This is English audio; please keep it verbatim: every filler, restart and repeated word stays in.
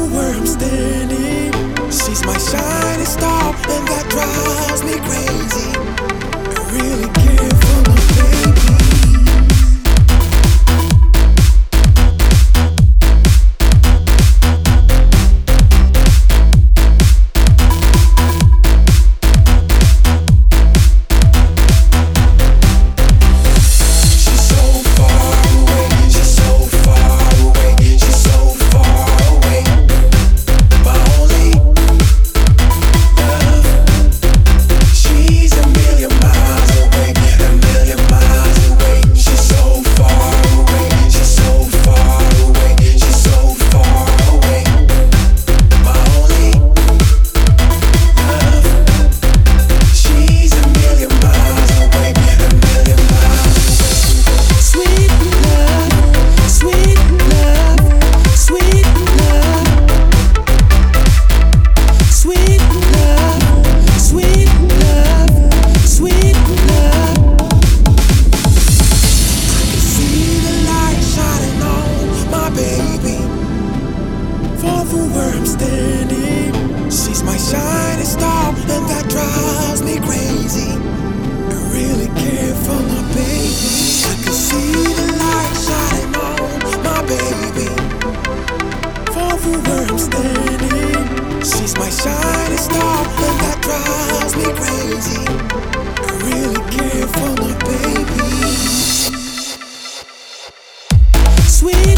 for where I'm standing. She's my shining star, and that drives me crazy. I really care for my baby. Where I'm standing, she's my shining star, and that drives me crazy. I really care for my baby. I can see the light shining on my baby. For where I'm standing, she's my shining star, and that drives me crazy. I really care for my baby. Sweet.